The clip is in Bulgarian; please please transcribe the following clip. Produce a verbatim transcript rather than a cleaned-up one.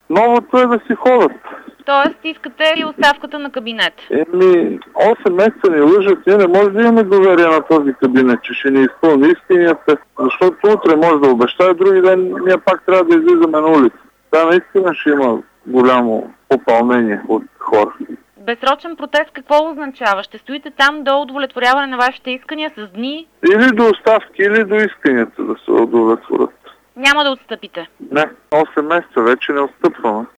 Новото е да си ходят. Тоест, искате и оставката на кабинет? Еми, осем месеца ни лъжат, ние не може да имаме доверие на този кабинет, че ще ни изпълни исканията, защото утре може да обещае, други ден ние пак трябва да излизаме на улица. Да, наистина ще има голямо попълнение от хора. Безсрочен протест какво означава? Ще стоите там до удовлетворяване на вашите искания с дни? Или до оставки, или до исканията да се удовлетворят. Няма да отстъпите? Не, осем месеца вече не отстъпваме.